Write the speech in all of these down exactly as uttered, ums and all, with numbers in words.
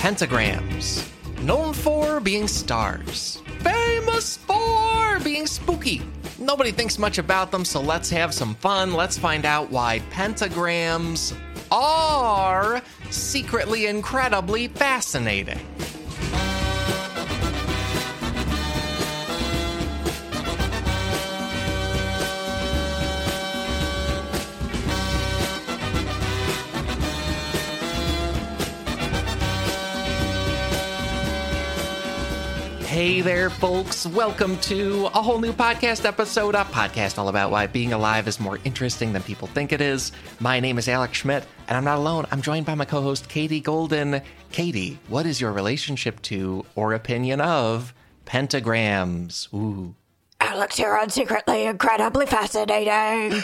Pentagrams, known for being stars, famous for being spooky. Nobody thinks much about them, so let's have some fun. Let's find out why pentagrams are secretly incredibly fascinating. Hey there, folks. Welcome to a whole new podcast episode, a podcast all about why being alive is more interesting than people think it is. My name is Alex Schmidt, and I'm not alone. I'm joined by my co-host, Katie Golden. Katie, what is your relationship to or opinion of pentagrams? Ooh. Alex, you're on secretly incredibly fascinating.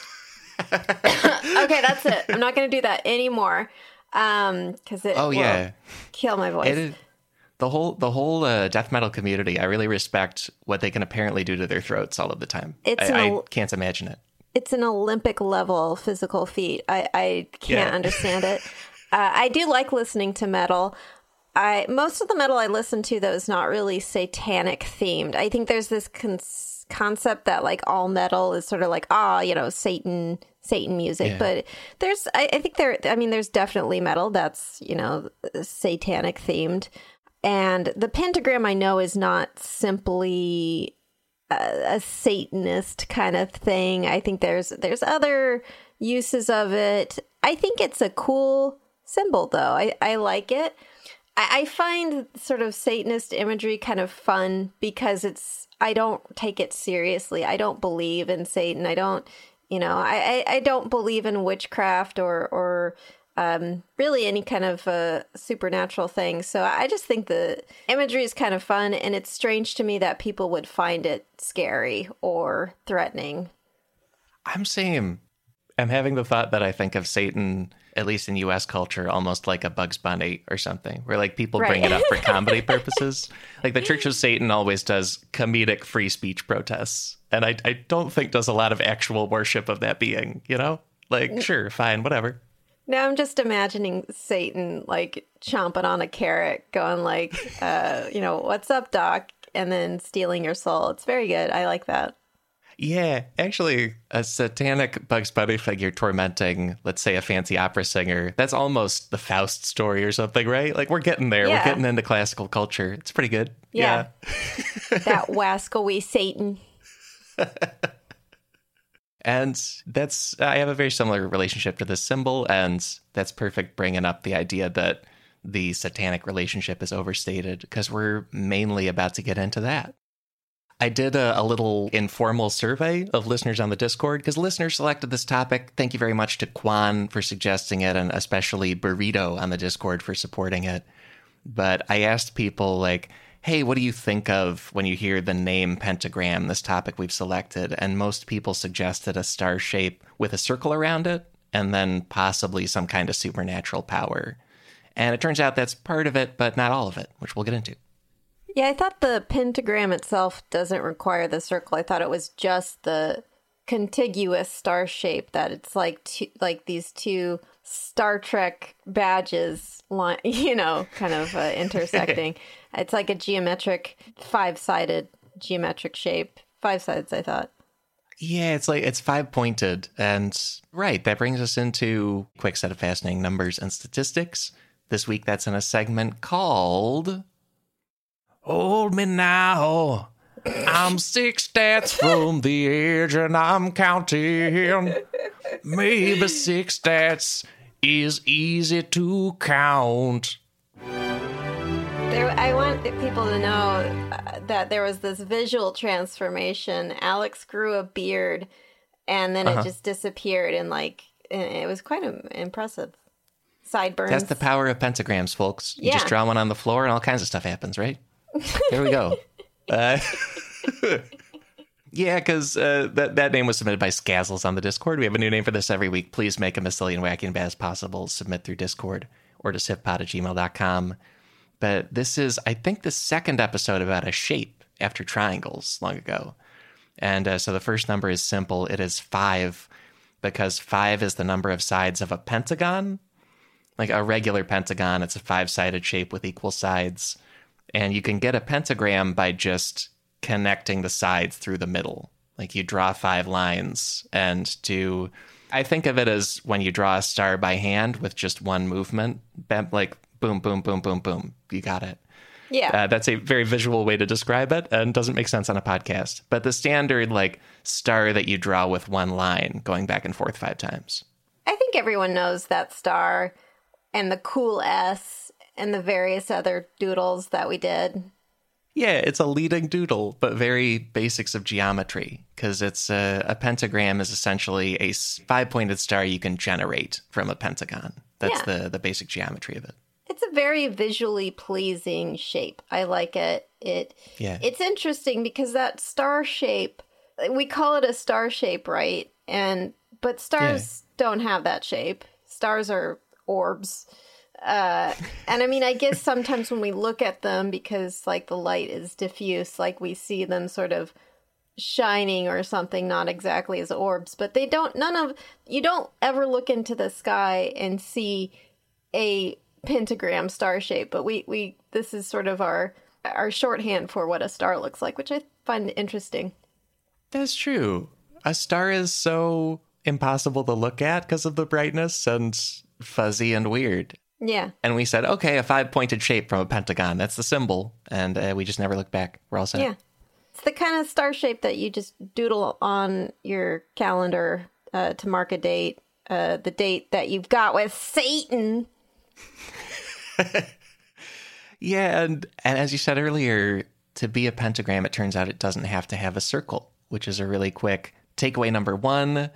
Okay, that's it. I'm not going to do that anymore um, because it oh, will yeah. kill my voice. It is- The whole the whole uh, death metal community, I really respect what they can apparently do to their throats all of the time. It's I, an, I can't imagine it. It's an Olympic level physical feat. I, I can't Yeah. understand it. Uh, I do like listening to metal. I most of the metal I listen to, though, is not really satanic themed. I think there's this con- concept that like all metal is sort of like, ah, you know, Satan Satan music. Yeah. But there's, I, I think there, I mean, there's definitely metal that's, you know, satanic themed. And the pentagram, I know, is not simply a, a Satanist kind of thing. I think there's there's other uses of it. I think it's a cool symbol, though. I, I like it. I, I find sort of Satanist imagery kind of fun because it's, I don't take it seriously. I don't believe in Satan. I don't, you know, I, I, I don't believe in witchcraft or, or Um, really any kind of uh, supernatural thing. So I just think the imagery is kind of fun, and it's strange to me that people would find it scary or threatening. I'm same. I'm having the thought that I think of Satan, at least in U S culture, almost like a Bugs Bunny or something, where like people Right. bring it up for comedy purposes. Like the Church of Satan always does comedic free speech protests. And I, I don't think does a lot of actual worship of that being, you know? Like, sure, fine, whatever. Now I'm just imagining Satan like chomping on a carrot, going like, uh, you know, what's up, Doc? And then stealing your soul. It's very good. I like that. Yeah, actually, a satanic Bugs Bunny figure tormenting, let's say, a fancy opera singer, that's almost the Faust story or something, right? Like, we're getting there. Yeah. We're getting into classical culture. It's pretty good. Yeah. That wascally Satan. And that's, I have a very similar relationship to this symbol, and that's perfect bringing up the idea that the satanic relationship is overstated, because we're mainly about to get into that. I did a, a little informal survey of listeners on the Discord, because listeners selected this topic. Thank you very much to Quan for suggesting it, and especially Burrito on the Discord for supporting it. But I asked people, like, hey, what do you think of when you hear the name pentagram, this topic we've selected? And most people suggested a star shape with a circle around it, and then possibly some kind of supernatural power. And it turns out that's part of it, but not all of it, which we'll get into. Yeah, I thought the pentagram itself doesn't require the circle. I thought it was just the contiguous star shape, that it's like two, like these two Star Trek badges, li- you know, kind of uh, intersecting. It's like a geometric, five-sided geometric shape. Five sides, I thought. Yeah, it's like it's five pointed. And right, that brings us into a quick set of fascinating numbers and statistics. This week, that's in a segment called Hold Me Now. I'm six stats from the edge and I'm counting. Maybe six stats is easy to count. There, I want people to know uh, that there was this visual transformation. Alex grew a beard, and then Uh-huh. it just disappeared, and like and it was quite um, impressive. Sideburns. That's the power of pentagrams, folks. You just Yeah. draw one on the floor and all kinds of stuff happens, right? There we go. Uh, yeah, because uh, that, that name was submitted by Scazzles on the Discord. We have a new name for this every week. Please make them as silly and wacky and bad as possible. Submit through Discord or to sifpod at gmail dot com. But this is, I think, the second episode about a shape after triangles long ago. And uh, so the first number is simple. It is five, because five is the number of sides of a pentagon. like a regular pentagon. It's a five-sided shape with equal sides. And you can get a pentagram by just connecting the sides through the middle. Like you draw five lines and do, I think of it as when you draw a star by hand with just one movement, like boom, boom, boom, boom, boom. You got it. Yeah. Uh, that's a very visual way to describe it and doesn't make sense on a podcast. But the standard like star that you draw with one line going back and forth five times. I think everyone knows that star and the cool S and the various other doodles that we did. Yeah, it's a leading doodle, but very basics of geometry, because it's a, a pentagram is essentially a five-pointed star you can generate from a pentagon. That's yeah. the, the basic geometry of it. It's a very visually pleasing shape. I like it. It yeah. It's interesting because that star shape, we call it a star shape, right? And but stars yeah. don't have that shape. Stars are orbs. Uh, and I mean, I guess sometimes when we look at them, because like the light is diffuse, like we see them sort of shining or something, not exactly as orbs, but they don't, none of, you don't ever look into the sky and see a pentagram star shape, but we, we, this is sort of our, our shorthand for what a star looks like, which I find interesting. That's true. A star is so impossible to look at because of the brightness and fuzzy and weird. Yeah. And we said, okay, a five-pointed shape from a pentagon. That's the symbol. And uh, we just never looked back. We're all set. Yeah. It's the kind of star shape that you just doodle on your calendar uh, to mark a date. Uh, the date that you've got with Satan. Yeah, and, and as you said earlier, to be a pentagram, it turns out it doesn't have to have a circle, which is a really quick takeaway number one.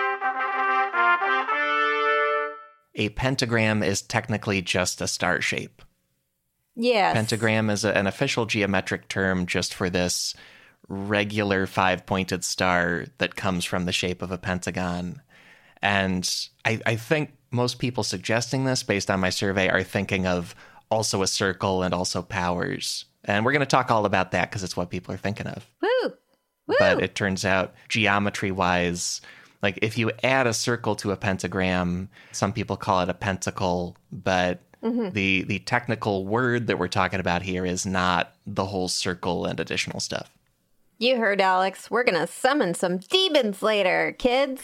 A pentagram is technically just a star shape. Yes. Pentagram is a, an official geometric term just for this regular five-pointed star that comes from the shape of a pentagon. And I, I think most people suggesting this, based on my survey, are thinking of also a circle and also powers. And we're going to talk all about that because it's what people are thinking of. Woo! Woo! But it turns out, geometry-wise, like, if you add a circle to a pentagram, some people call it a pentacle, but mm-hmm. the the technical word that we're talking about here is not the whole circle and additional stuff. You heard, Alex. We're going to summon some demons later, kids.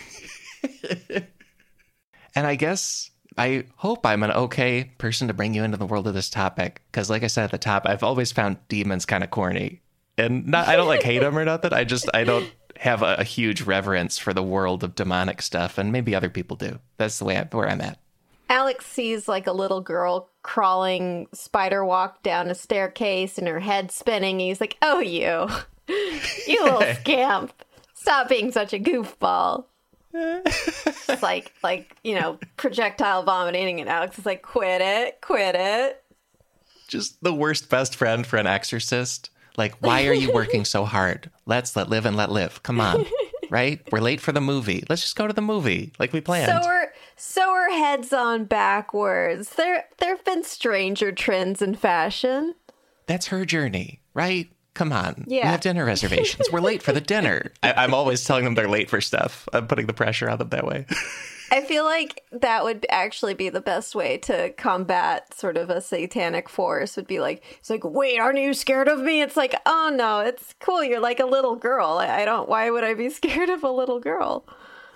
And I guess, I hope I'm an okay person to bring you into the world of this topic, because like I said at the top, I've always found demons kind of corny. And not, I don't, like, hate them or nothing. I just, I don't have a, a huge reverence for the world of demonic stuff, and maybe other people do. That's the way I, where I'm at. Alex sees like a little girl crawling spider walk down a staircase and her head spinning. He's like, "Oh, you, you little scamp! Stop being such a goofball!" It's like, like you know, projectile vomiting, and Alex is like, "Quit it, quit it!" Just the worst best friend for an exorcist. Like, why are you working so hard? Let's let live and let live. Come on. Right? We're late for the movie. Let's just go to the movie like we planned. So we're, so we're heads on backwards. There there have been stranger trends in fashion. That's her journey, right? Come on. Yeah. We have dinner reservations. We're late for the dinner. I, I'm always telling them they're late for stuff. I'm putting the pressure on them that way. I feel like that would actually be the best way to combat sort of a satanic force, would be like, it's like, wait, aren't you scared of me? It's like, oh no, it's cool. You're like a little girl. I, I don't, why would I be scared of a little girl?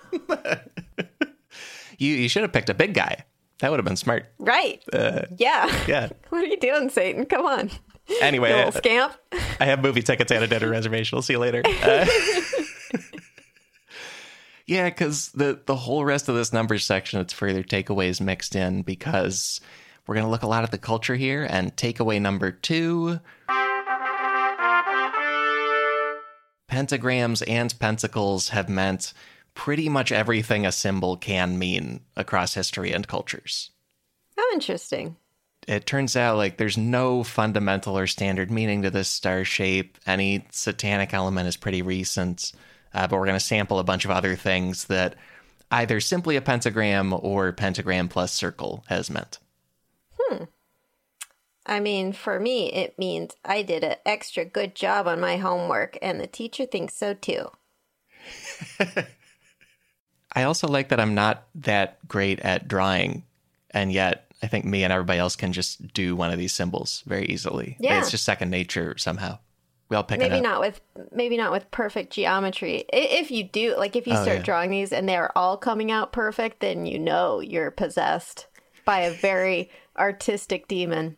you you should have picked a big guy. That would have been smart. Right. Uh, yeah. Yeah. What are you doing, Satan? Come on. Anyway. You little scamp. I have movie tickets and a dinner reservation. I'll see you later. Uh, Yeah, because the, the whole rest of this numbers section, it's further takeaways mixed in, because we're going to look a lot at the culture here. And takeaway number two, pentagrams and pentacles have meant pretty much everything a symbol can mean across history and cultures. How interesting. It turns out like there's no fundamental or standard meaning to this star shape. Any satanic element is pretty recent. Uh, but we're going to sample a bunch of other things that either simply a pentagram or pentagram plus circle has meant. Hmm. I mean, for me, it means I did an extra good job on my homework, and the teacher thinks so too. I also like that I'm not that great at drawing And yet, I think me and everybody else can just do one of these symbols very easily. Yeah. It's just second nature somehow. We all pick it Maybe up. not with maybe not with perfect geometry. I- If you do, like if you Oh, start yeah. drawing these and they're all coming out perfect, then you know you're possessed by a very artistic demon.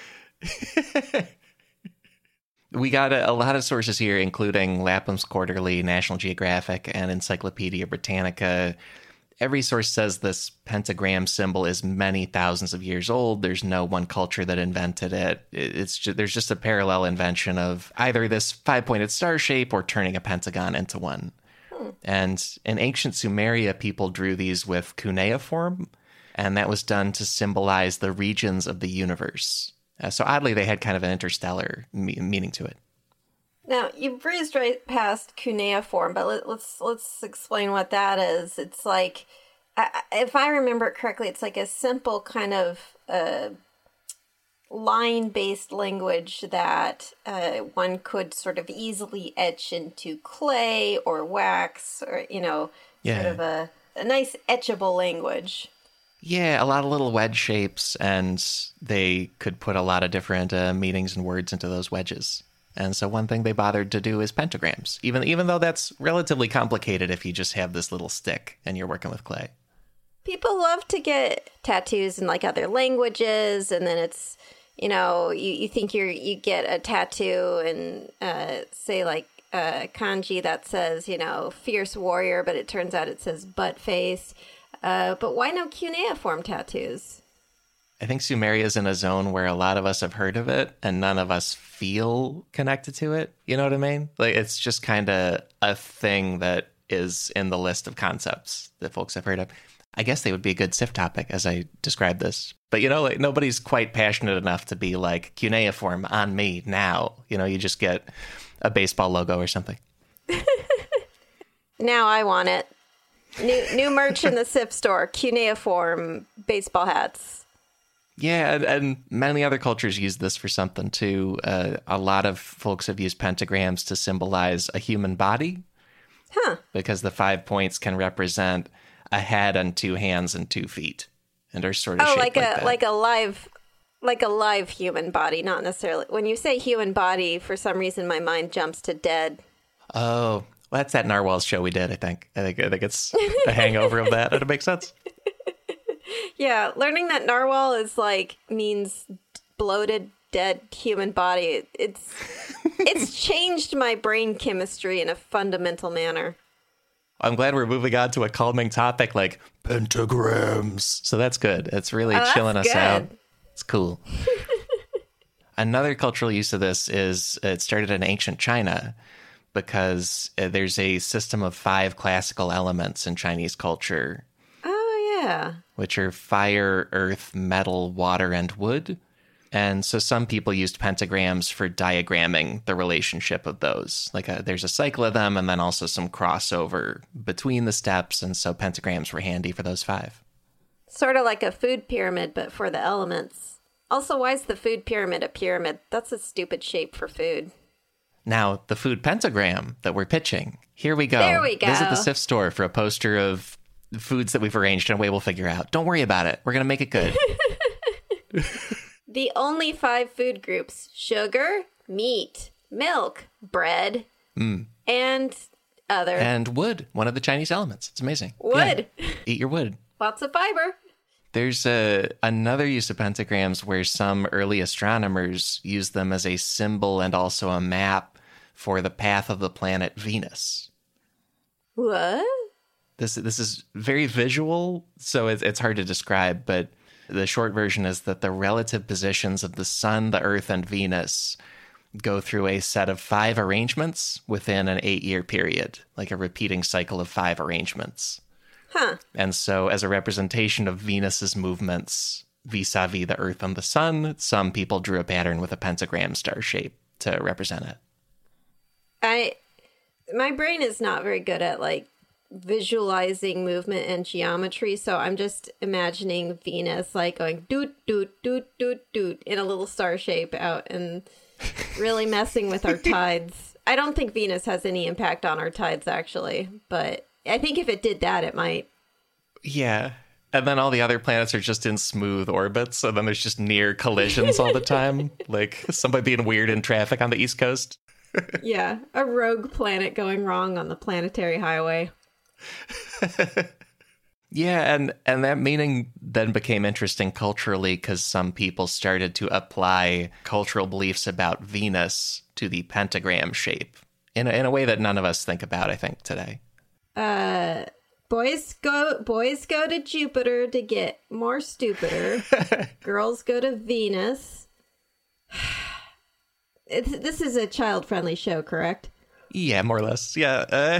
We got a, a lot of sources here, including Lapham's Quarterly, National Geographic, and Encyclopedia Britannica. Every source says this pentagram symbol is many thousands of years old. There's no one culture that invented it. It's just, there's just a parallel invention of either this five-pointed star shape or turning a pentagon into one. Hmm. And in ancient Sumeria, people drew these with cuneiform, and that was done to symbolize the regions of the universe. Uh, so oddly, they had kind of an interstellar me- meaning to it. Now you breezed right past cuneiform, but let, let's let's explain what that is. It's like, I, if I remember it correctly, it's like a simple kind of uh, line-based language that uh, one could sort of easily etch into clay or wax, or you know, Yeah. sort of a a nice etchable language. Yeah, a lot of little wedge shapes, and they could put a lot of different uh, meanings and words into those wedges. And so one thing they bothered to do is pentagrams, even even though that's relatively complicated if you just have this little stick and you're working with clay. People love to get tattoos in like other languages, and then it's, you know, you, you think you're you get a tattoo and uh, say like uh, kanji that says, you know, fierce warrior, but it turns out it says butt face. Uh, but why no cuneiform tattoos? I think Sumeria is in a zone where a lot of us have heard of it and none of us feel connected to it. You know what I mean? Like, it's just kind of a thing that is in the list of concepts that folks have heard of. I guess they would be a good S I F topic as I describe this. But, you know, like, nobody's quite passionate enough to be like, cuneiform on me now. You know, you just get a baseball logo or something. Now I want it. New new merch in the S I F store, cuneiform baseball hats. Yeah, and, and many other cultures use this for something too. Uh, a lot of folks have used pentagrams to symbolize a human body. Huh. Because the five points can represent a head and two hands and two feet, and are sort of Oh, shaped like, like a that. like a live like a live human body, not necessarily. When you say human body, for some reason my mind jumps to dead. Oh, well, that's that Narwhals show we did. I think. I think. I think it's a hangover of that. It makes sense. Yeah, learning that narwhal is like means bloated, dead human body. It's it's changed my brain chemistry in a fundamental manner. I'm glad we're moving on to a calming topic like pentagrams. So that's good. It's really Oh, that's chilling us good. out. It's cool. Another cultural use of this is it started in ancient China because uh, there's a system of five classical elements in Chinese culture, Oh yeah. which are fire, earth, metal, water, and wood. And so some people used pentagrams for diagramming the relationship of those. Like a, there's a cycle of them and then also some crossover between the steps. And so pentagrams were handy for those five. Sort of like a food pyramid, but for the elements. Also, why is the food pyramid a pyramid? That's a stupid shape for food. Now, the food pentagram that we're pitching. Here we go. There we go. Visit the S I F store for a poster of foods that we've arranged in a way we'll figure out. Don't worry about it. We're going to make it good. The only five food groups: sugar, meat, milk, bread, Mm. and other. And wood, one of the Chinese elements. It's amazing. Wood. Yeah. Eat your wood. Lots of fiber. There's a, another use of pentagrams where some early astronomers used them as a symbol and also a map for the path of the planet Venus. What? This this is very visual, so it's, it's hard to describe, but the short version is that the relative positions of the Sun, the Earth, and Venus go through a set of five arrangements within an eight-year period, like a repeating cycle of five arrangements. Huh. And so as a representation of Venus's movements vis-a-vis the Earth and the Sun, some people drew a pattern with a pentagram star shape to represent it. I, my brain is not very good at like visualizing movement and geometry, so I'm just imagining Venus like going doot doot doot doot doot in a little star shape out and really messing with our tides. I don't think Venus has any impact on our tides actually, but I think if it did that, it might. Yeah. And then all the other planets are just in smooth orbits. And then there's just near collisions all the time. Like somebody being weird in traffic on the East Coast. Yeah, a rogue planet going wrong on the planetary highway. Yeah, and, and that meaning then became interesting culturally because some people started to apply cultural beliefs about Venus to the pentagram shape in a, in a way that none of us think about, I think, today. Uh, boys go boys go to Jupiter to get more stupider. Girls go to Venus. It's, this is a child-friendly show, correct? Yeah, more or less. Yeah. Uh...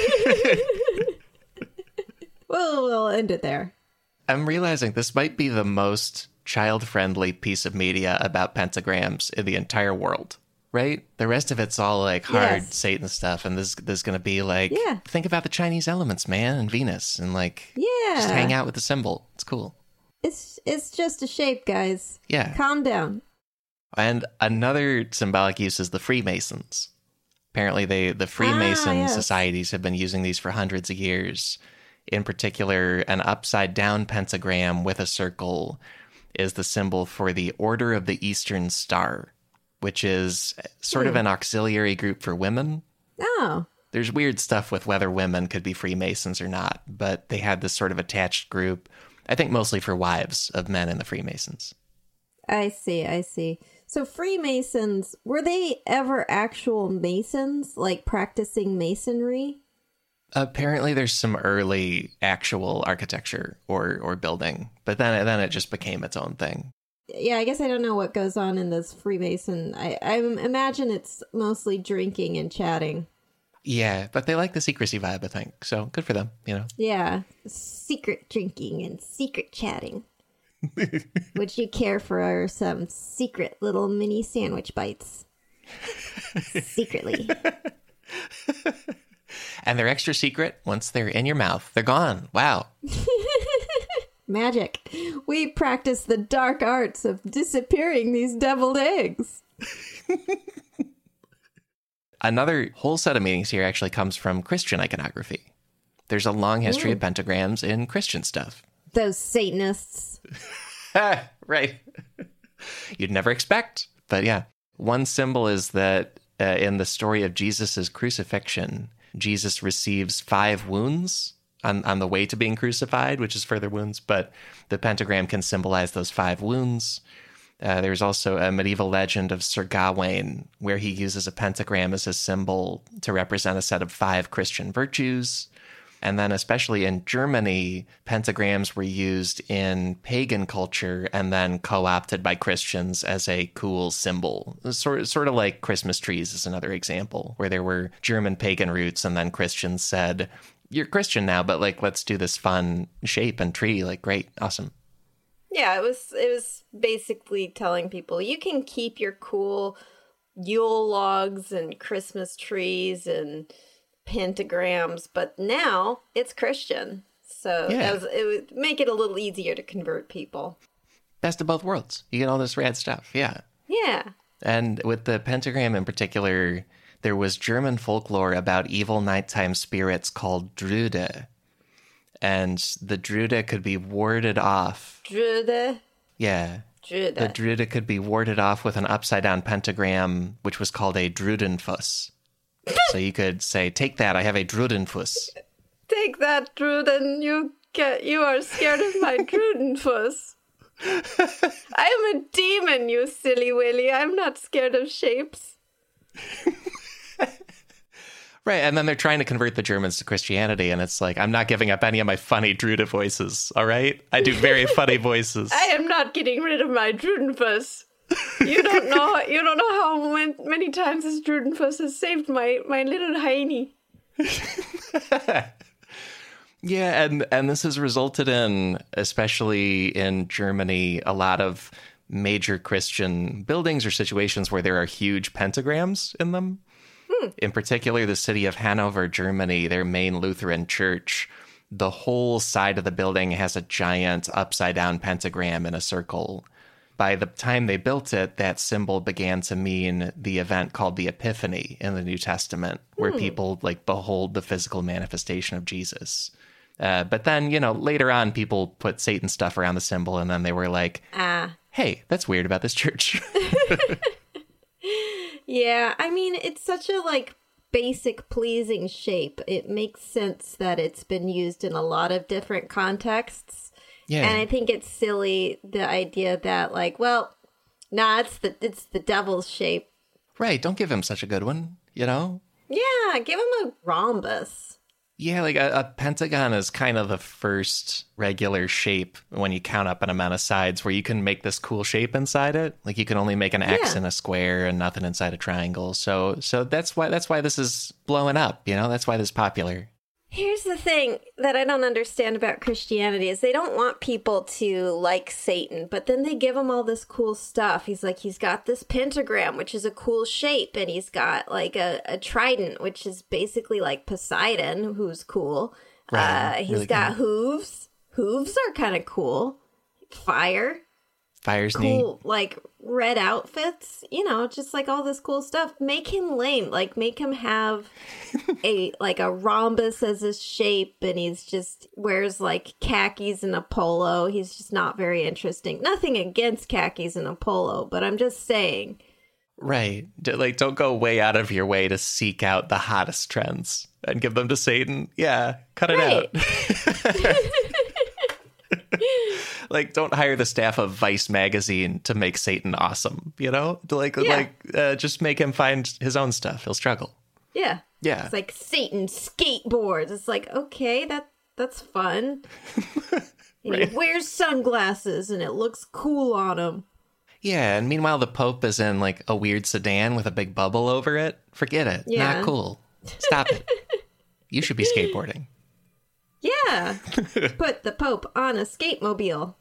Well, we'll end it there. I'm realizing this might be the most child-friendly piece of media about pentagrams in the entire world, right? The rest of it's all like hard Yes. Satan stuff, and this this going to be like, Yeah. think about the Chinese elements, man, and Venus, and like, Yeah. just hang out with the symbol. It's cool. It's it's just a shape, guys. Yeah. Calm down. And another symbolic use is the Freemasons. Apparently, they the Freemason Ah, yes. societies have been using these for hundreds of years. In particular, an upside-down pentagram with a circle is the symbol for the Order of the Eastern Star, which is sort of Hmm. an auxiliary group for women. Oh, There's weird stuff with whether women could be Freemasons or not, but they had this sort of attached group, I think mostly for wives of men in the Freemasons. I see, I see. So Freemasons, were they ever actual Masons, like practicing masonry? Apparently, there's some early actual architecture or, or building, but then then it just became its own thing. Yeah, I guess I don't know what goes on in this Freemason. I, I imagine it's mostly drinking and chatting. Yeah, but they like the secrecy vibe, I think. So good for them, you know. Yeah, secret drinking and secret chatting. Would you care for some secret little mini sandwich bites? Secretly. And they're extra secret once they're in your mouth. They're gone. Wow. Magic. We practice the dark arts of disappearing these deviled eggs. Another whole set of meanings here actually comes from Christian iconography. There's a long history Ooh. of pentagrams in Christian stuff. Those Satanists. Right. You'd never expect. But yeah, one symbol is that uh, in the story of Jesus's crucifixion, Jesus receives five wounds on, on the way to being crucified, which is further wounds, but the pentagram can symbolize those five wounds. Uh, there's also a medieval legend of Sir Gawain, where he uses a pentagram as a symbol to represent a set of five Christian virtues. And then especially in Germany, pentagrams were used in pagan culture and then co-opted by Christians as a cool symbol. Sort, sort of like Christmas trees is another example, where there were German pagan roots and then Christians said, you're Christian now, but like, let's do this fun shape and tree. Like, great, awesome. Yeah, it was it was basically telling people you can keep your cool Yule logs and Christmas trees and pentagrams, but now it's Christian. So Yeah. that was, it would make it a little easier to convert people. Best of both worlds. You get all this rad stuff. Yeah. Yeah. And with the pentagram in particular, there was German folklore about evil nighttime spirits called Drude. And the Drude could be warded off. Drude. Yeah. Drude. The Drude could be warded off with an upside-down pentagram, which was called a Drudenfuss. So you could say, take that, I have a Drudenfuss. Take that, Druden. You get you are scared of my Drudenfuss. I am a demon, you silly willy. I'm not scared of shapes. Right, and then they're trying to convert the Germans to Christianity, and it's like, I'm not giving up any of my funny Drude voices, all right? I do very funny voices. I am not getting rid of my Drudenfuss. You don't know. You don't know how man- many times this Drudenfuss has saved my my little Heini. Yeah, and, and this has resulted in, especially in Germany, a lot of major Christian buildings or situations where there are huge pentagrams in them. Hmm. In particular, the city of Hanover, Germany, their main Lutheran church, the whole side of the building has a giant upside-down pentagram in a circle. By the time they built it, that symbol began to mean the event called the Epiphany in the New Testament, where Hmm. people like behold the physical manifestation of Jesus. Uh, but then, you know, later on, people put Satan stuff around the symbol, and then they were like, Ah. hey, that's weird about this church. Yeah, I mean, it's such a, like, basic pleasing shape. It makes sense that it's been used in a lot of different contexts. Yeah. And I think it's silly, the idea that, like, well, nah, it's the, it's the devil's shape. Right, don't give him such a good one, you know? Yeah, give him a rhombus. Yeah, like a, a pentagon is kind of the first regular shape when you count up an amount of sides where you can make this cool shape inside it. Like you can only make an X Yeah. and a square and nothing inside a triangle. So so that's why that's why this is blowing up, you know? That's why this is popular. Here's the thing that I don't understand about Christianity is they don't want people to like Satan, but then they give him all this cool stuff. He's like, he's got this pentagram, which is a cool shape, and he's got like a, a trident, which is basically like Poseidon, who's cool. Right, Uh, he's really got cool. hooves. Hooves are kind of cool. Fire. Fire's neat. Cool, like red outfits, you know, just like all this cool stuff. Make him lame, like make him have a like a rhombus as his shape, and he's just wears like khakis and a polo. He's just not very interesting. Nothing against khakis and a polo, but I'm just saying. Right. D- Like, don't go way out of your way to seek out the hottest trends and give them to Satan. Yeah, cut it Right. out. Like, don't hire the staff of Vice magazine to make Satan awesome, you know? Like, Yeah. like uh, just make him find his own stuff. He'll struggle. Yeah. Yeah. It's like Satan skateboards. It's like, okay, that that's fun. And Right. he wears sunglasses and it looks cool on him. Yeah, and meanwhile, the Pope is in, like, a weird sedan with a big bubble over it. Forget it. Yeah. Not cool. Stop it. You should be skateboarding. Yeah. Put the Pope on a skatemobile.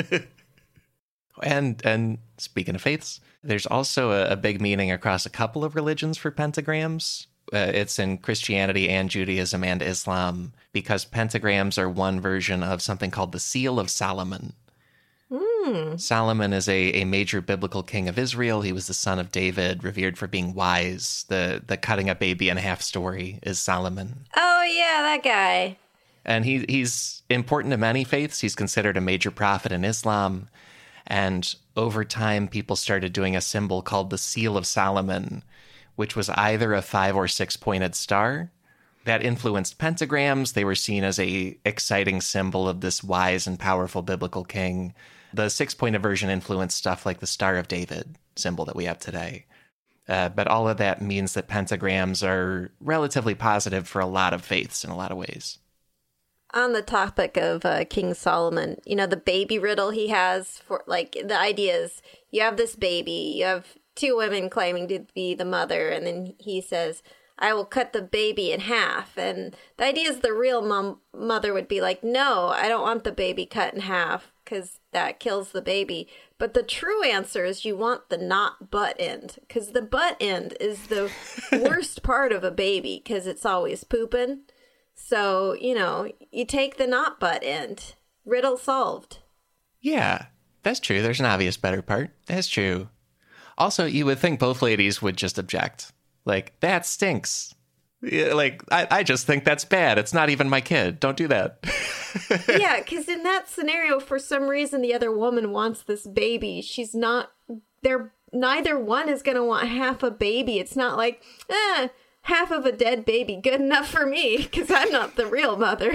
And and speaking of faiths, there's also a, a big meaning across a couple of religions for pentagrams. Uh, it's in Christianity and Judaism and Islam because pentagrams are one version of something called the Seal of Solomon. Hmm. Solomon is a, a major biblical king of Israel. He was the son of David, revered for being wise. The the cutting a baby in half story is Solomon. Oh, yeah, that guy. And he he's important to many faiths. He's considered a major prophet in Islam. And over time, people started doing a symbol called the Seal of Solomon, which was either a five or six pointed star. That influenced pentagrams. They were seen as a exciting symbol of this wise and powerful biblical king. The six pointed version influenced stuff like the Star of David symbol that we have today. Uh, but all of that means that pentagrams are relatively positive for a lot of faiths in a lot of ways. On the topic of uh, King Solomon, you know, the baby riddle he has for, like, the idea is you have this baby, you have two women claiming to be the mother, and then he says, I will cut the baby in half. And the idea is the real mom, mother would be like, no, I don't want the baby cut in half because that kills the baby. But the true answer is you want the not butt end, because the butt end is the worst part of a baby because it's always pooping. So, you know, you take the not butt end. Riddle solved. Yeah, that's true. There's an obvious better part. That's true. Also, you would think both ladies would just object. Like, that stinks. Yeah, like, I, I just think that's bad. It's not even my kid. Don't do that. Yeah, because in that scenario, for some reason, the other woman wants this baby. She's not, they're, neither one is going to want half a baby. It's not like, eh, half of a dead baby, good enough for me, because I'm not the real mother.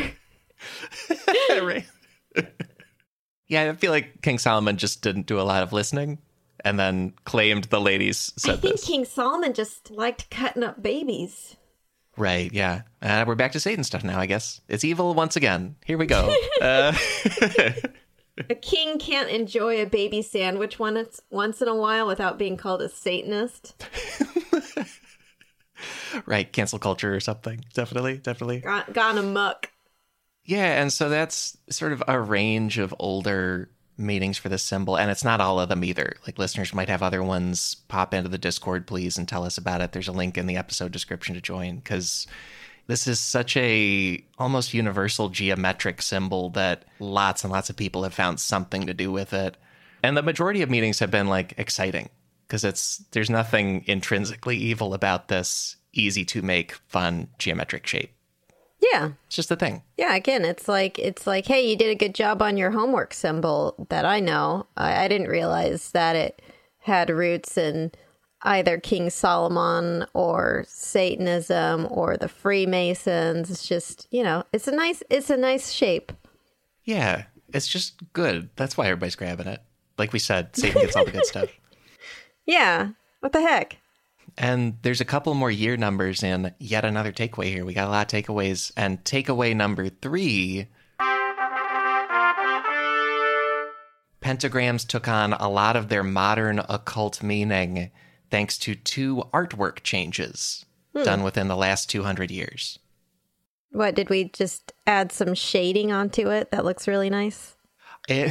Right. Yeah, I feel like King Solomon just didn't do a lot of listening and then claimed the ladies said I think this. King Solomon just liked cutting up babies. Right, yeah. Uh, we're back to Satan stuff now, I guess. It's evil once again. Here we go. uh, A king can't enjoy a baby sandwich once, once in a while without being called a Satanist. right, cancel culture or something. Definitely, definitely. Gone, gone amok. Yeah, and so that's sort of a range of older meanings for this symbol, and it's not all of them either. Like, listeners might have other ones. Pop into the Discord, please, and tell us about it. There's a link in the episode description to join, because this is such a almost universal geometric symbol that lots and lots of people have found something to do with it. And the majority of meanings have been, like, exciting, because it's there's nothing intrinsically evil about this easy to make, fun geometric shape. Yeah. It's just a thing. Yeah, again, it's like, it's like, hey, you did a good job on your homework symbol that I know. I, I didn't realize that it had roots in either King Solomon or Satanism or the Freemasons. It's just, you know, it's a nice, it's a nice shape. Yeah, it's just good. That's why everybody's grabbing it. Like we said, Satan gets all the good stuff. Yeah, what the heck? And there's a couple more year numbers in yet another takeaway here. We got a lot of takeaways. And takeaway number three, pentagrams took on a lot of their modern occult meaning thanks to two artwork changes hmm. done within the last two hundred years. What, did we just add some shading onto it that looks really nice? It,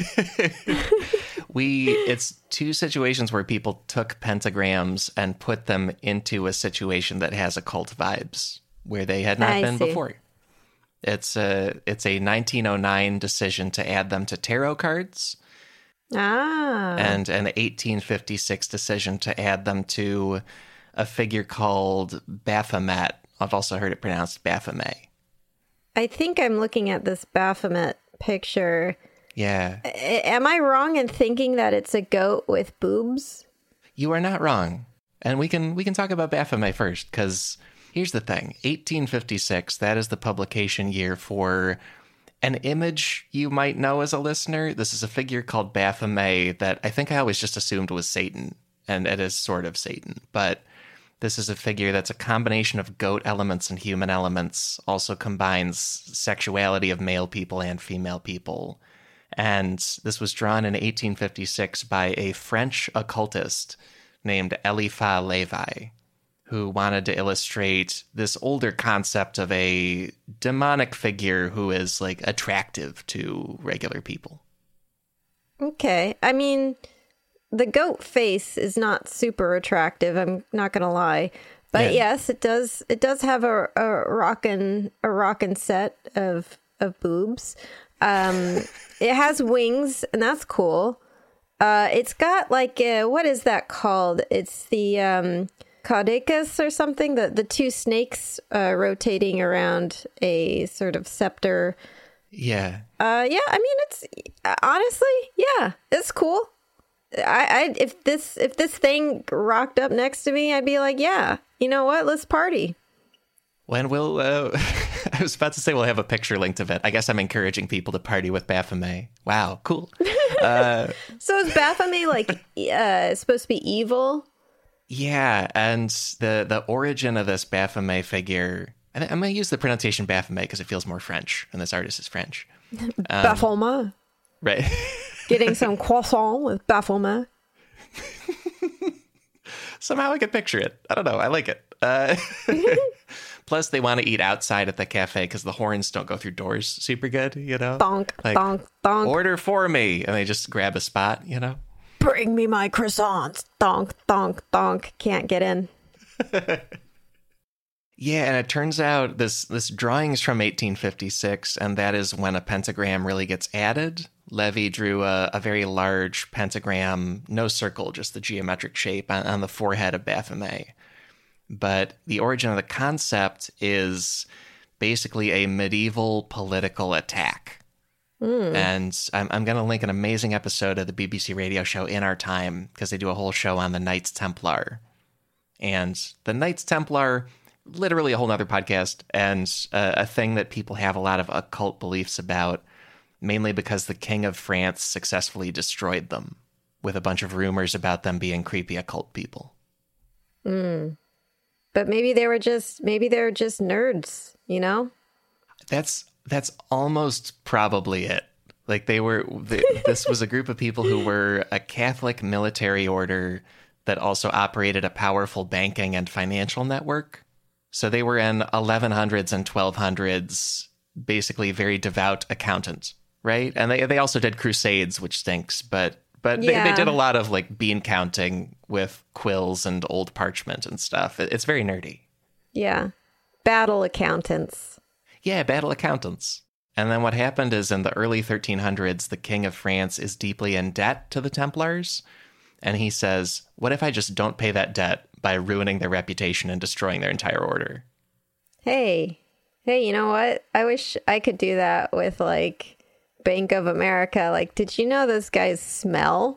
we it's two situations where people took pentagrams and put them into a situation that has occult vibes where they had not I been see. before. It's a it's a nineteen oh nine decision to add them to tarot cards. Ah. And an eighteen fifty-six decision to add them to a figure called Baphomet. I've also heard it pronounced Baphomet. I think I'm looking at this Baphomet picture. Yeah. A- am I wrong in thinking that it's a goat with boobs? You are not wrong. And we can we can talk about Baphomet first, because here's the thing. eighteen fifty-six, that is the publication year for an image you might know as a listener. This is a figure called Baphomet that I think I always just assumed was Satan, and it is sort of Satan. But this is a figure that's a combination of goat elements and human elements, also combines sexuality of male people and female people. And this was drawn in eighteen fifty-six by a French occultist named Eliphas Levi, who wanted to illustrate this older concept of a demonic figure who is like attractive to regular people. Okay. I mean, the goat face is not super attractive, I'm not going to lie. But Yeah. yes, it does it does have a, a rockin' a rockin' set of of boobs. Um it has wings, and that's cool. Uh it's got like a, what is that called? It's the um caudicus or something, the the two snakes uh rotating around a sort of scepter. Yeah. Uh yeah, I mean, it's honestly, yeah, it's cool. I, I if this if this thing rocked up next to me, I'd be like, yeah, you know what? Let's party. When we'll, uh, I was about to say we'll have a picture linked of it. I guess I'm encouraging people to party with Baphomet. Wow, cool. Uh, So is Baphomet like uh, supposed to be evil? yeah, and the the origin of this Baphomet figure, I th- I'm going to use the pronunciation Baphomet because it feels more French, and this artist is French. Um, Baphomet. Right. Getting some croissant with Baphomet. Somehow I can picture it. I don't know. I like it. Uh, plus, they want to eat outside at the cafe because the horns don't go through doors super good, you know? Donk, Like, donk, donk. order for me. And they just grab a spot, you know? Bring me my croissants. Donk, donk, donk. Can't get in. Yeah, and it turns out this this drawing is from eighteen fifty-six, and that is when a pentagram really gets added. Levy drew a, a very large pentagram, no circle, just the geometric shape on, on the forehead of Baphomet. But the origin of the concept is basically a medieval political attack. Mm. And I'm, I'm going to link an amazing episode of the B B C radio show In Our Time, because they do a whole show on the Knights Templar. And the Knights Templar, literally a whole nother podcast, and uh, a thing that people have a lot of occult beliefs about, mainly because the King of France successfully destroyed them, with a bunch of rumors about them being creepy occult people. Mm. But maybe they were just, maybe they were just nerds, you know? That's that's almost probably it. Like they were, they, this was a group of people who were a Catholic military order that also operated a powerful banking and financial network. So they were in eleven hundreds and twelve hundreds, basically very devout accountants, right? And they they also did crusades, which stinks, but but Yeah. they, they did a lot of like bean counting with quills and old parchment and stuff. It, it's very nerdy. Yeah. Battle accountants. Yeah, battle accountants. And then what happened is in the early thirteen hundreds, the King of France is deeply in debt to the Templars. And he says, what if I just don't pay that debt by ruining their reputation and destroying their entire order? Hey, Hey, you know what? I wish I could do that with like Bank of America. Like, did you know those guys smell?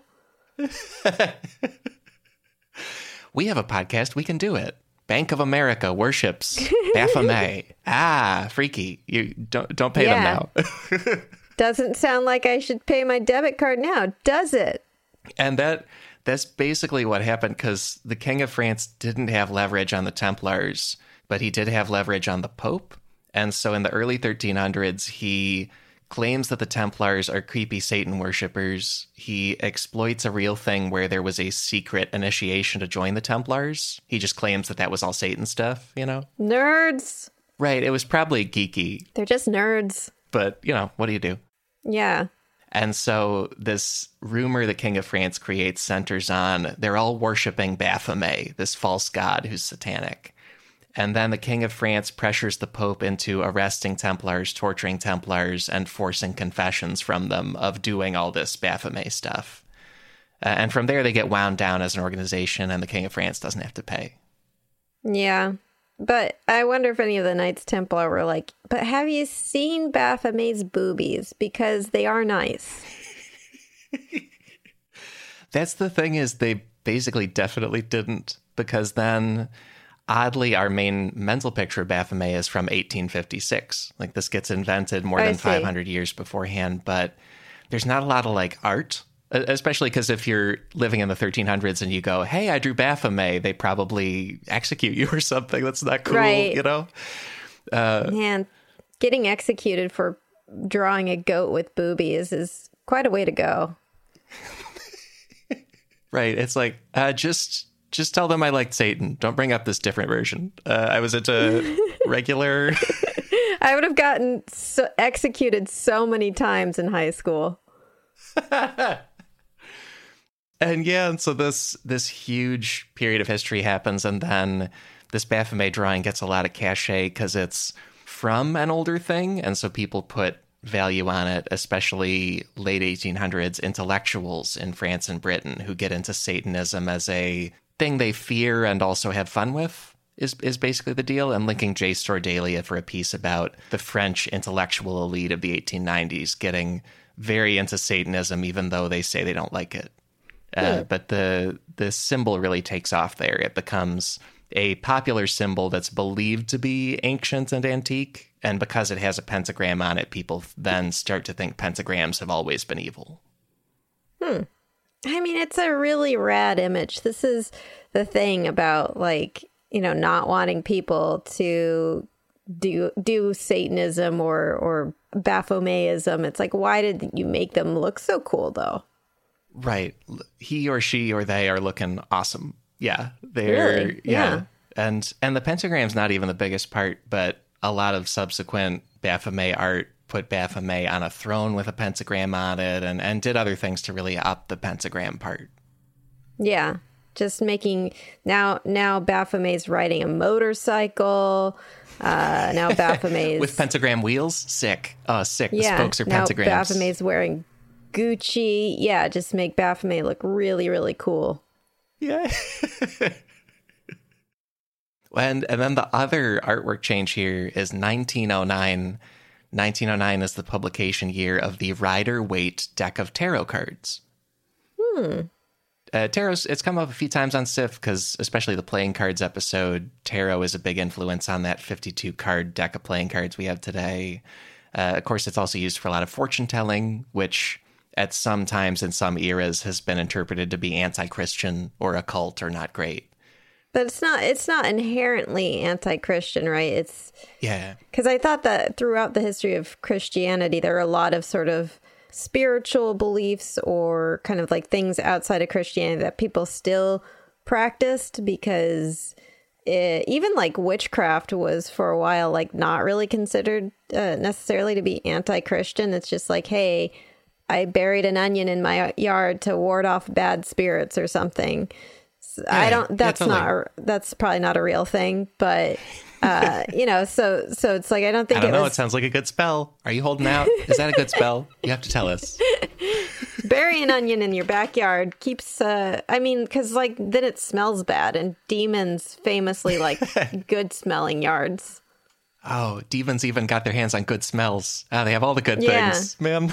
We have a podcast. We can do it. Bank of America worships Baphomet. Ah, freaky. You don't don't pay Yeah. them now. Doesn't sound like I should pay my debit card now, does it? And that that's basically what happened, because the King of France didn't have leverage on the Templars, but he did have leverage on the Pope. And so in the early thirteen hundreds, he claims that the Templars are creepy Satan worshippers. He exploits a real thing where there was a secret initiation to join the Templars. He just claims that that was all Satan stuff, you know? Nerds. Right, it was probably geeky, They're just nerds. but, you know, what do you do? Yeah. And so this rumor the King of France creates centers on they're all worshiping Baphomet, this false god who's satanic. And then the King of France pressures the Pope into arresting Templars, torturing Templars, and forcing confessions from them of doing all this Baphomet stuff. Uh, and from there, they get wound down as an organization, and the King of France doesn't have to pay. Yeah. But I wonder if any of the Knights Templar were like, but have you seen Baphomet's boobies? Because they are nice. That's the thing, is they basically definitely didn't, because then... Oddly, our main mental picture of Baphomet is from eighteen fifty-six. Like, this gets invented more I than see. five hundred years beforehand, but there's not a lot of, like, art, e- especially because if you're living in the thirteen hundreds and you go, hey, I drew Baphomet, they probably execute you or something. That's not cool, Right. you know? Uh, Man, getting executed for drawing a goat with boobies is quite a way to go. right. It's like, uh, just... Just tell them I liked Satan. Don't bring up this different version. Uh, I was into regular... I would have gotten so executed so many times in high school. And yeah, and so this this huge period of history happens, and then this Baphomet drawing gets a lot of cachet because it's from an older thing, and so people put value on it, especially late eighteen hundreds intellectuals in France and Britain who get into Satanism as a thing they fear and also have fun with. Is, is basically the deal. And linking Jay Stordalia for a piece about the French intellectual elite of the eighteen nineties getting very into Satanism, even though they say they don't like it. Uh, but the the symbol really takes off there. It becomes a popular symbol that's believed to be ancient and antique. And because it has a pentagram on it, people then start to think pentagrams have always been evil. Hmm. I mean, it's a really rad image. This is the thing about, like, you know, not wanting people to do do Satanism or or Baphometism. It's like, why did you make them look so cool, though? Right. He or she or they are looking awesome. Yeah. They're, Really? yeah. Yeah. And, and the pentagram's not even the biggest part, but a lot of subsequent Baphomet art put Baphomet on a throne with a pentagram on it, and, and did other things to really up the pentagram part. Yeah. Just making now now Baphomet's riding a motorcycle. Uh, now Baphomet's With pentagram wheels? Sick. Oh, sick. The yeah. spokes are Now pentagrams. Baphomet's wearing Gucci. Yeah, just make Baphomet look really, really cool. Yeah. and and then the other artwork change here is nineteen oh nine. nineteen oh nine is the publication year of the Rider-Waite deck of tarot cards. Hmm. Uh, tarot's, it's come up a few times on S I F because, especially the playing cards episode, tarot is a big influence on that fifty-two card deck of playing cards we have today. Uh, of course, it's also used for a lot of fortune telling, which at some times in some eras has been interpreted to be anti-Christian or occult or not great. But it's not it's not inherently anti-Christian, right? It's Yeah. because I thought that throughout the history of Christianity, there are a lot of sort of spiritual beliefs or kind of like things outside of Christianity that people still practiced, because it, even like witchcraft was for a while like not really considered uh, necessarily to be anti-Christian. It's just like, hey, I buried an onion in my yard to ward off bad spirits or something. I Yeah, don't, yeah, that's totally. not, a- that's probably not a real thing, but, uh, you know, so, so it's like, I don't think I don't it know. was It sounds like a good spell. Are you holding out? Is that a good spell? You have to tell us. bury an onion in your backyard keeps, uh, I mean, cause like then it smells bad, and demons famously like good smelling yards. Oh, demons even got their hands on good smells. Ah, they have all the good Yeah. things, man.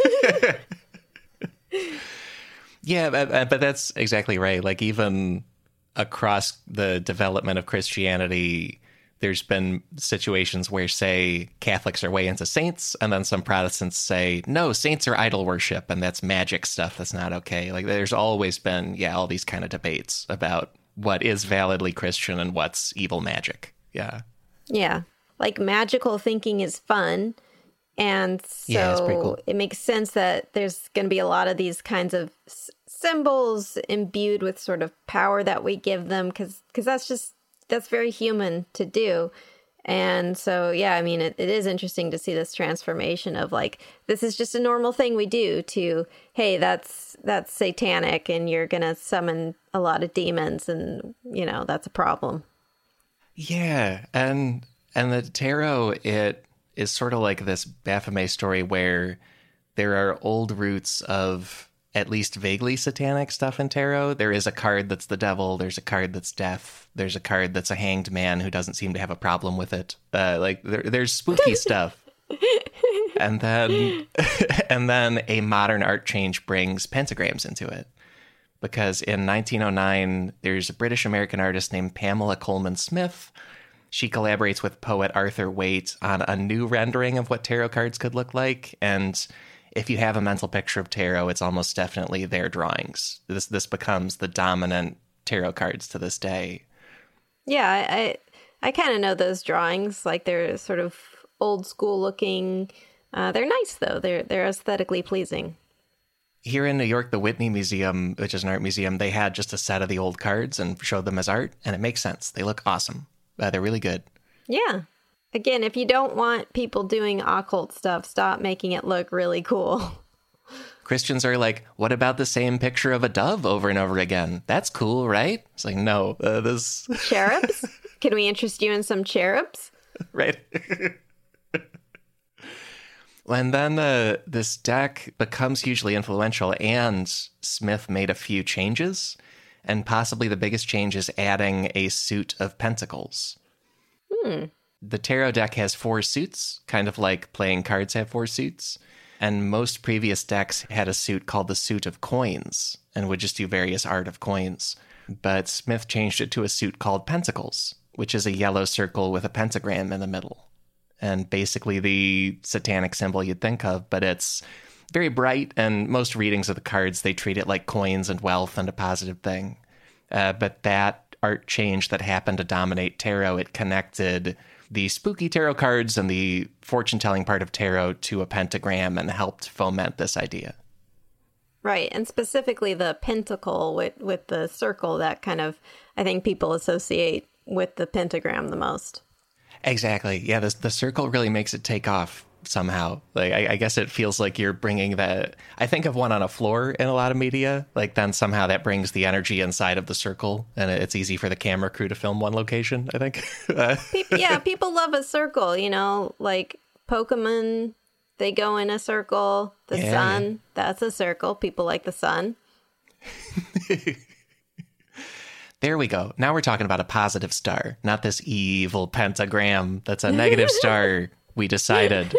Yeah, but, but that's exactly right. Like, even across the development of Christianity, there's been situations where, say, Catholics are way into saints, and then some Protestants say, no, saints are idol worship, and that's magic stuff. That's not okay. Like, there's always been, yeah, all these kind of debates about what is validly Christian and what's evil magic. Yeah. Yeah. Like, magical thinking is fun. And so Yeah, it's pretty cool. It makes sense that there's going to be a lot of these kinds of s- symbols imbued with sort of power that we give them, because because that's just, that's very human to do. And so, yeah, I mean, it, it is interesting to see this transformation of like, this is just a normal thing we do to, hey, that's that's satanic and you're going to summon a lot of demons and, you know, that's a problem. Yeah, and and the tarot, it is sort of like this Baphomet story where there are old roots of at least vaguely satanic stuff in tarot. There is a card that's the devil. There's a card that's death. There's a card that's a hanged man who doesn't seem to have a problem with it. Uh, like there, there's spooky stuff. And then and then a modern art change brings pentagrams into it. Because in nineteen oh nine, there's a British-American artist named Pamela Coleman Smith. She collaborates with poet Arthur Waite on a new rendering of what tarot cards could look like. And if you have a mental picture of tarot, it's almost definitely their drawings. This this becomes the dominant tarot cards to this day. Yeah, I I, I kind of know those drawings. Like, they're sort of old school looking. Uh, they're nice, though. They're they're aesthetically pleasing. Here in New York, the Whitney Museum, which is an art museum, they had just a set of the old cards and showed them as art, and it makes sense. They look awesome. Uh, they're really good. Yeah. Again, if you don't want people doing occult stuff, stop making it look really cool. Christians are like, what about the same picture of a dove over and over again? That's cool, right? It's like, no, uh, this... Cherubs? Can we interest you in some cherubs? Right. And then uh, this deck becomes hugely influential, and Smith made a few changes, and possibly the biggest change is adding a suit of pentacles. Hmm. The tarot deck has four suits, kind of like playing cards have four suits, and most previous decks had a suit called the suit of coins, and would just do various art of coins. But Smith changed it to a suit called pentacles, which is a yellow circle with a pentagram in the middle. And basically the satanic symbol you'd think of, but it's very bright, and most readings of the cards, they treat it like coins and wealth and a positive thing. Uh, but that art change that happened to dominate tarot, it connected the spooky tarot cards and the fortune-telling part of tarot to a pentagram and helped foment this idea. Right, and specifically the pentacle with, with the circle that kind of, I think people associate with the pentagram the most. Exactly. Yeah, the, the circle really makes it take off somehow. Like, I, I guess it feels like you're bringing that... I think of one on a floor in a lot of media. Like, then somehow that brings the energy inside of the circle, and it's easy for the camera crew to film one location, I think. People, yeah, people love a circle, you know, like Pokemon, they go in a circle. The Yeah, sun, yeah. that's a circle. People like the sun. There we go. Now we're talking about a positive star, not this evil pentagram that's a negative star, we decided.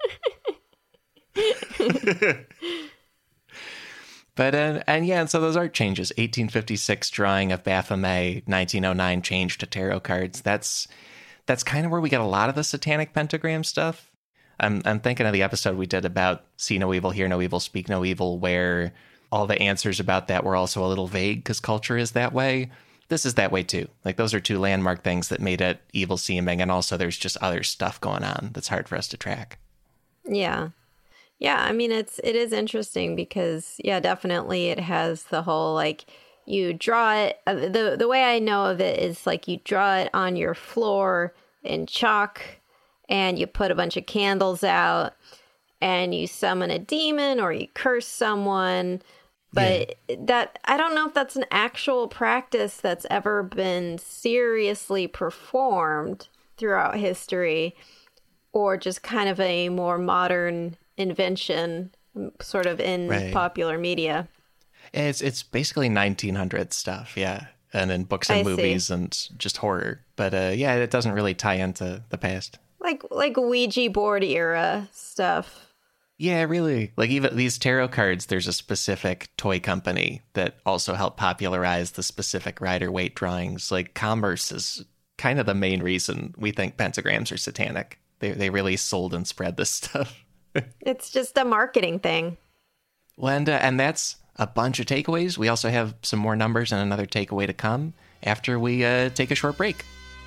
But, uh, and yeah, and so those art changes. eighteen fifty-six drawing of Baphomet, nineteen oh nine change to tarot cards. That's that's kind of where we get a lot of the satanic pentagram stuff. I'm, I'm thinking of the episode we did about see no evil, hear no evil, speak no evil, where all the answers about that were also a little vague because culture is that way. This is that way too. Like, those are two landmark things that made it evil seeming, and also there's just other stuff going on that's hard for us to track. Yeah. Yeah, I mean, it's it is interesting because, yeah, definitely it has the whole, like, you draw it, uh, the, the way I know of it is, like, you draw it on your floor in chalk, and you put a bunch of candles out, and you summon a demon, or you curse someone. But yeah. that, I don't know if that's an actual practice that's ever been seriously performed throughout history, or just kind of a more modern invention sort of in right. popular media. It's it's basically nineteen hundreds stuff, yeah. And in books and I movies see. and just horror. But uh, yeah, it doesn't really tie into the past. Like like Ouija board era stuff. Yeah, really. Like even these tarot cards, there's a specific toy company that also helped popularize the specific Rider-Waite drawings. Like Commerce is kind of the main reason we think pentagrams are satanic. They they really sold and spread this stuff. It's just a marketing thing. Well, and, uh, and that's a bunch of takeaways. We also have some more numbers and another takeaway to come after we uh, take a short break.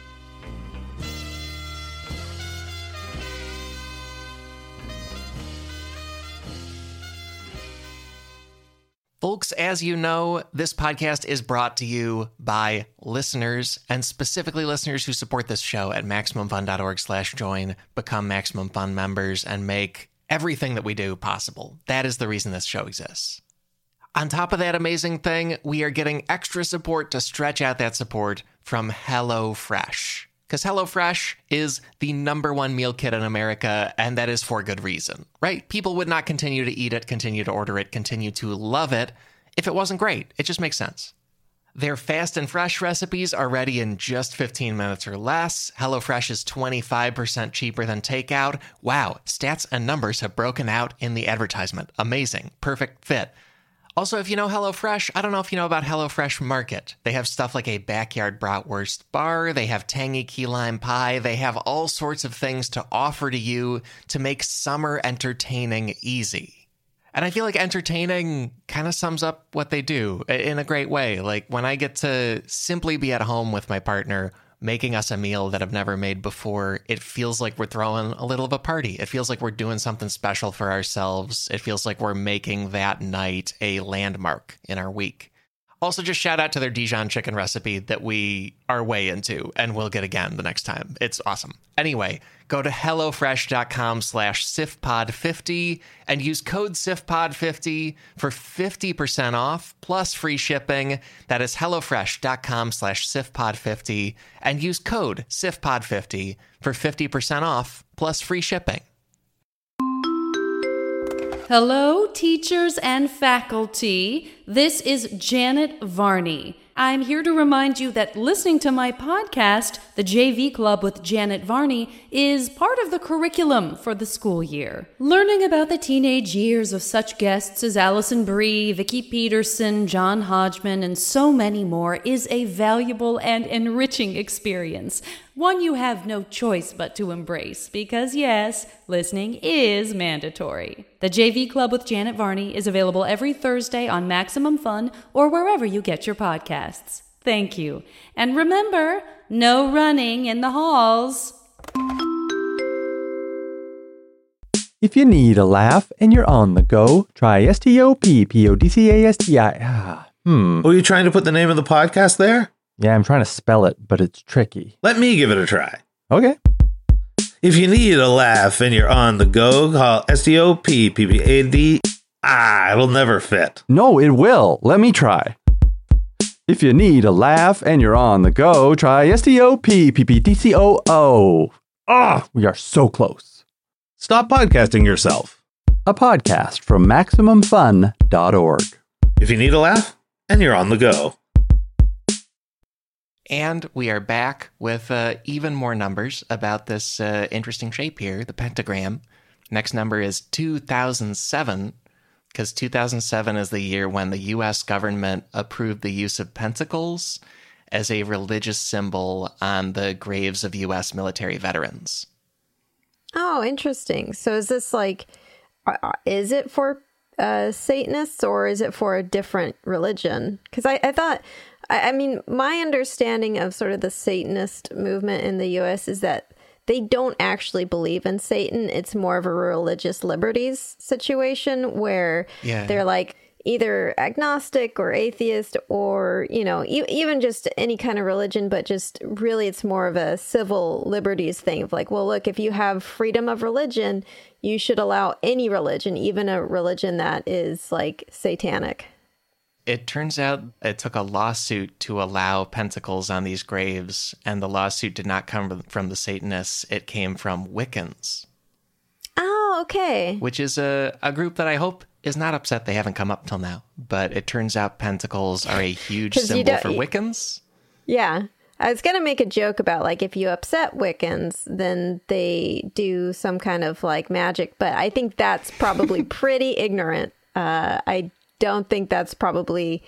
Folks, as you know, this podcast is brought to you by listeners, and specifically listeners who support this show at MaximumFun.org slash join, become Maximum Fun members, and make everything that we do possible. That is the reason this show exists. On top of that amazing thing, we are getting extra support to stretch out that support from HelloFresh. Because HelloFresh is the number one meal kit in America, and that is for good reason, right? People would not continue to eat it, continue to order it, continue to love it if it wasn't great. It just makes sense. Their fast and fresh recipes are ready in just fifteen minutes or less. HelloFresh is twenty-five percent cheaper than takeout. Wow, stats and numbers have broken out in the advertisement. Amazing. Perfect fit. Also, if you know HelloFresh, I don't know if you know about HelloFresh Market. They have stuff like a backyard bratwurst bar. They have tangy key lime pie. They have all sorts of things to offer to you to make summer entertaining easy. And I feel like entertaining kind of sums up what they do in a great way. Like when I get to simply be at home with my partner, making us a meal that I've never made before, it feels like we're throwing a little of a party. It feels like we're doing something special for ourselves. It feels like we're making that night a landmark in our week. Also, just shout out to their Dijon chicken recipe that we are way into and we'll get again the next time. It's awesome. Anyway, go to HelloFresh.com slash SIFPod50 and use code SIFPod fifty for fifty percent off plus free shipping. That is HelloFresh.com slash SIFPod50 and use code SIFPod fifty for fifty percent off plus free shipping. Hello, teachers and faculty. This is Janet Varney. I'm here to remind you that listening to my podcast, The J V Club with Janet Varney, is part of the curriculum for the school year. Learning about the teenage years of such guests as Allison Brie, Vicki Peterson, John Hodgman, and so many more is a valuable and enriching experience. One you have no choice but to embrace because, yes, listening is mandatory. The J V Club with Janet Varney is available every Thursday on Maximum Fun or wherever you get your podcasts. Thank you. And remember, no running in the halls. If you need a laugh and you're on the go, try S T O P P O D C A S T I. Ah, hmm. Oh, you trying to put the name of the podcast there? Yeah, I'm trying to spell it, but it's tricky. Let me give it a try. Okay. If you need a laugh and you're on the go, call S T O P P P A D. Ah, it'll never fit. No, it will. Let me try. If you need a laugh and you're on the go, try S T O P P P D C O O. Ah, we are so close. Stop podcasting yourself. A podcast from Maximum Fun dot org. If you need a laugh and you're on the go. And we are back with uh, even more numbers about this uh, interesting shape here, the pentagram. Next number is two thousand seven, because two thousand seven is the year when the U S government approved the use of pentacles as a religious symbol on the graves of U S military veterans. Oh, interesting. So is this like, uh, is it for uh, Satanists or is it for a different religion? Because I, I thought... I mean, my understanding of sort of the Satanist movement in the U S is that they don't actually believe in Satan. It's more of a religious liberties situation where yeah. they're like either agnostic or atheist or, you know, e- even just any kind of religion, but just really it's more of a civil liberties thing of like, well, look, if you have freedom of religion, you should allow any religion, even a religion that is like satanic. It turns out it took a lawsuit to allow pentacles on these graves, and the lawsuit did not come from the Satanists. It came from Wiccans. Oh, okay. Which is a, a group that I hope is not upset they haven't come up till now. But it turns out pentacles are a huge symbol for Wiccans. Yeah. I was going to make a joke about, like, if you upset Wiccans, then they do some kind of, like, magic. But I think that's probably pretty ignorant. Uh, I don't think that's probably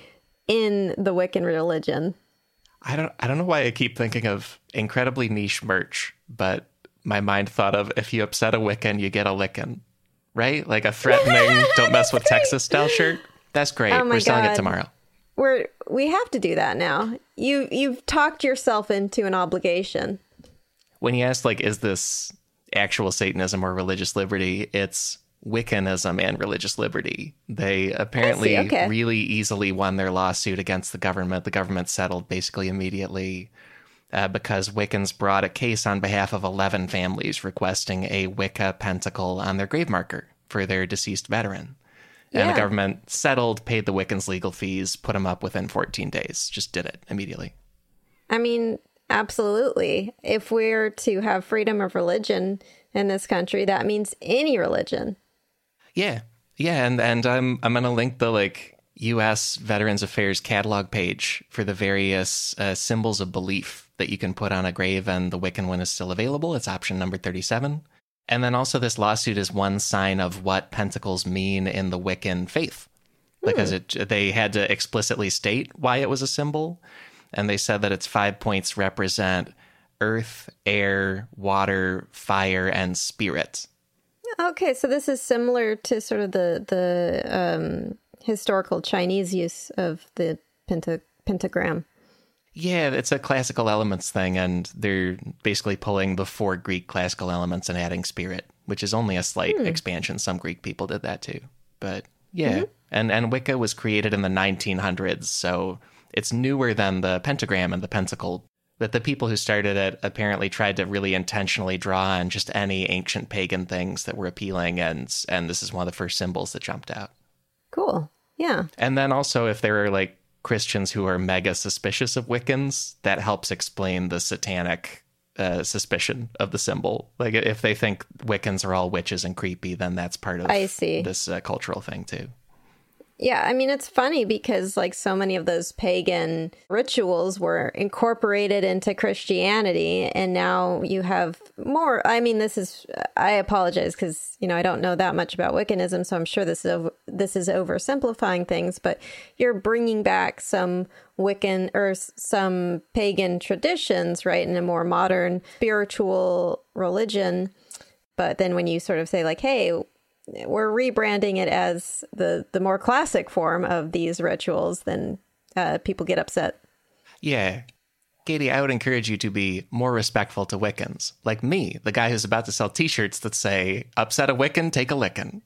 in the Wiccan religion. I don't I don't know why I keep thinking of incredibly niche merch, but my mind thought of, if you upset a Wiccan, you get a lickin', right? Like a threatening, don't mess with Texas style shirt. That's great. Oh my We're selling God. it tomorrow. We're we have to do that now. You you've talked yourself into an obligation. When you ask, like, is this actual Satanism or religious liberty, it's Wiccanism and religious liberty. They apparently I see, okay. really easily won their lawsuit against the government. The government settled basically immediately uh, because Wiccans brought a case on behalf of eleven families requesting a Wicca pentacle on their grave marker for their deceased veteran. And Yeah. the government settled, paid the Wiccans legal fees, put them up within fourteen days. Just did it immediately. I mean, absolutely. If we're to have freedom of religion in this country, that means any religion. Yeah. Yeah, and and I'm I'm going to link the like U S Veterans Affairs catalog page for the various uh, symbols of belief that you can put on a grave, and the Wiccan one is still available. It's option number thirty-seven. And then also this lawsuit is one sign of what pentacles mean in the Wiccan faith, because it they had to explicitly state why it was a symbol, and they said that its five points represent earth, air, water, fire, and spirit. Okay, so this is similar to sort of the the um, historical Chinese use of the penta, pentagram. Yeah, it's a classical elements thing, and they're basically pulling the four Greek classical elements and adding spirit, which is only a slight Hmm. expansion. Some Greek people did that too. But yeah, Mm-hmm. and, and Wicca was created in the nineteen hundreds, so it's newer than the pentagram and the pentacle. But the people who started it apparently tried to really intentionally draw on just any ancient pagan things that were appealing, and and this is one of the first symbols that jumped out. Cool. Yeah. And then also, if there are like Christians who are mega suspicious of Wiccans, that helps explain the satanic uh, suspicion of the symbol. Like if they think Wiccans are all witches and creepy, then that's part of I see. this uh, cultural thing too. Yeah, I mean, it's funny because, like, so many of those pagan rituals were incorporated into Christianity, and now you have more. I mean, this is, I apologize because, you know, I don't know that much about Wiccanism, so I'm sure this is, over, this is oversimplifying things, but you're bringing back some Wiccan or s- some pagan traditions, right, in a more modern spiritual religion. But then when you sort of say, like, hey, we're rebranding it as the, the more classic form of these rituals, then uh, people get upset. Yeah. Katie, I would encourage you to be more respectful to Wiccans. Like me, the guy who's about to sell t-shirts that say, upset a Wiccan, take a lickin'.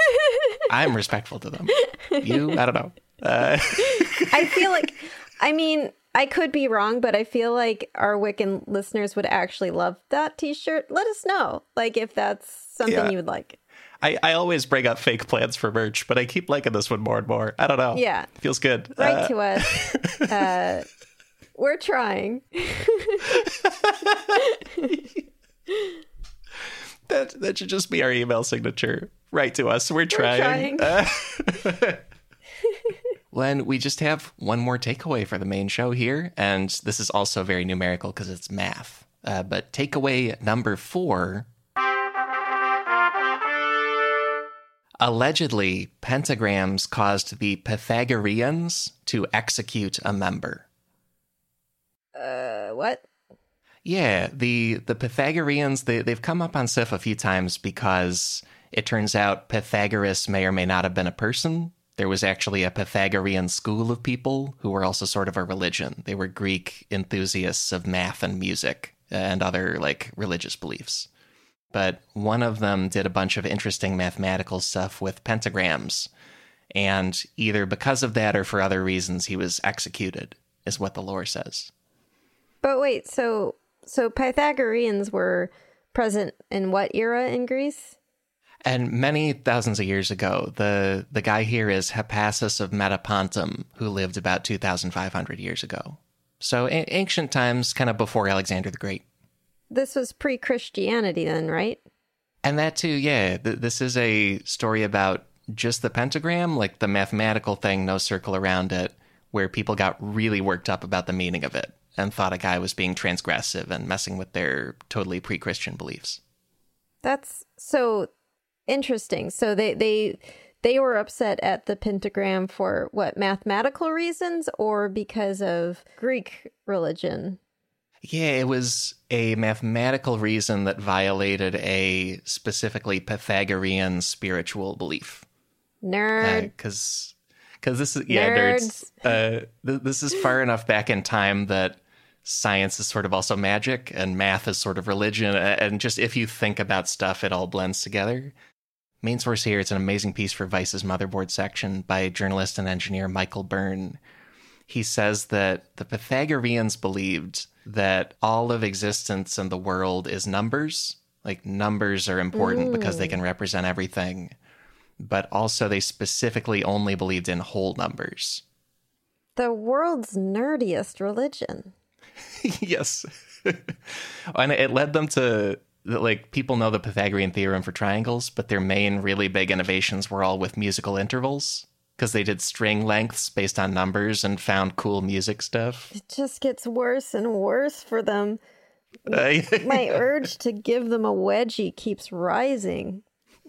I'm respectful to them. You, I don't know. Uh... I feel like, I mean, I could be wrong, but I feel like our Wiccan listeners would actually love that t-shirt. Let us know, like, if that's something Yeah. you would like. I, I always bring up fake plans for merch, but I keep liking this one more and more. I don't know. Yeah. Feels good. Write Uh, to us. Uh, we're trying. That that should just be our email signature. Write to us. We're trying. trying. Uh, Len, we just have one more takeaway for the main show here, and this is also very numerical because it's math. Uh, but takeaway number four. Allegedly, pentagrams caused the Pythagoreans to execute a member. Uh, what? Yeah, the the Pythagoreans, they, they've come up on Sif a few times because it turns out Pythagoras may or may not have been a person. There was actually a Pythagorean school of people who were also sort of a religion. They were Greek enthusiasts of math and music and other, like, religious beliefs. But one of them did a bunch of interesting mathematical stuff with pentagrams. And either because of that or for other reasons, he was executed, is what the lore says. But wait, so so Pythagoreans were present in what era in Greece? And many thousands of years ago, the, the guy here is Hippasus of Metapontum, who lived about two thousand five hundred years ago. So a- ancient times, kind of before Alexander the Great. This was pre-Christianity then, right? And that too, yeah. Th- this is a story about just the pentagram, like the mathematical thing, no circle around it, where people got really worked up about the meaning of it and thought a guy was being transgressive and messing with their totally pre-Christian beliefs. That's so interesting. So they they they were upset at the pentagram for what, mathematical reasons or because of Greek religion? Yeah, it was a mathematical reason that violated a specifically Pythagorean spiritual belief. Nerd. Because uh, because this is yeah, nerds. nerds uh, th- this is far enough back in time that science is sort of also magic and math is sort of religion, and just if you think about stuff, it all blends together. Main source here, it's an amazing piece for Vice's Motherboard section by journalist and engineer Michael Byrne. He says that the Pythagoreans believed that all of existence in the world is numbers. Like, numbers are important mm. because they can represent everything. But also they specifically only believed in whole numbers. The world's nerdiest religion. Yes. And it led them to, like, people know the Pythagorean theorem for triangles, but their main really big innovations were all with musical intervals, because they did string lengths based on numbers and found cool music stuff. It just gets worse and worse for them. My urge to give them a wedgie keeps rising.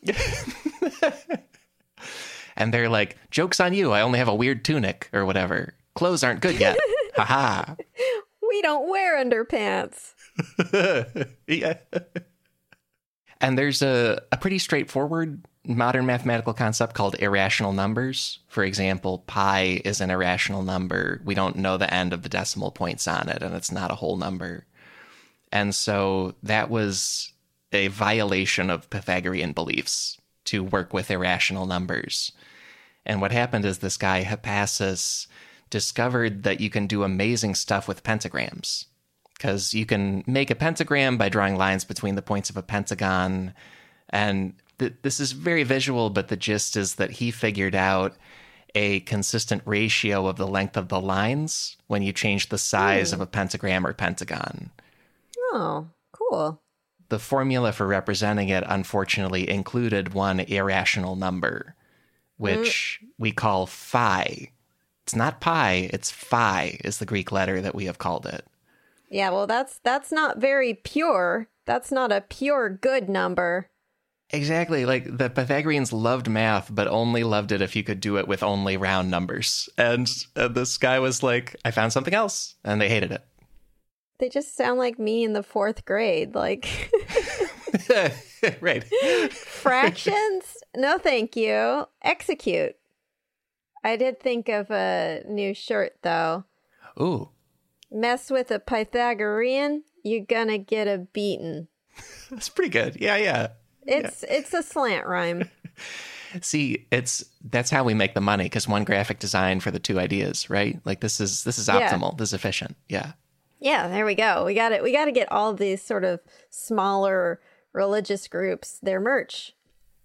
And they're like, joke's on you, I only have a weird tunic or whatever. Clothes aren't good yet. Haha. We don't wear underpants. Yeah. And there's a, a pretty straightforward modern mathematical concept called irrational numbers. For example, pi is an irrational number. We don't know the end of the decimal points on it, and it's not a whole number. And so that was a violation of Pythagorean beliefs to work with irrational numbers. And what happened is this guy, Hippasus, discovered that you can do amazing stuff with pentagrams. Because you can make a pentagram by drawing lines between the points of a pentagon. And th- this is very visual, but the gist is that he figured out a consistent ratio of the length of the lines when you change the size mm. of a pentagram or pentagon. Oh, cool. The formula for representing it, unfortunately, included one irrational number, which mm. we call phi. It's not pi, it's phi is the Greek letter that we have called it. Yeah, well, that's that's not very pure. That's not a pure good number. Exactly. Like, the Pythagoreans loved math, but only loved it if you could do it with only round numbers. And uh, this guy was like, I found something else, and they hated it. They just sound like me in the fourth grade. Like, right. Fractions? No, thank you. Execute. I did think of a new shirt, though. Ooh. Mess with a Pythagorean, you're gonna get a beaten. That's pretty good. Yeah, yeah. It's yeah. it's a slant rhyme. See, it's that's how we make the money, because one graphic design for the two ideas, right? Like, this is this is optimal. Yeah. This is efficient. Yeah. Yeah, there we go. We got it. We got to get all these sort of smaller religious groups their merch.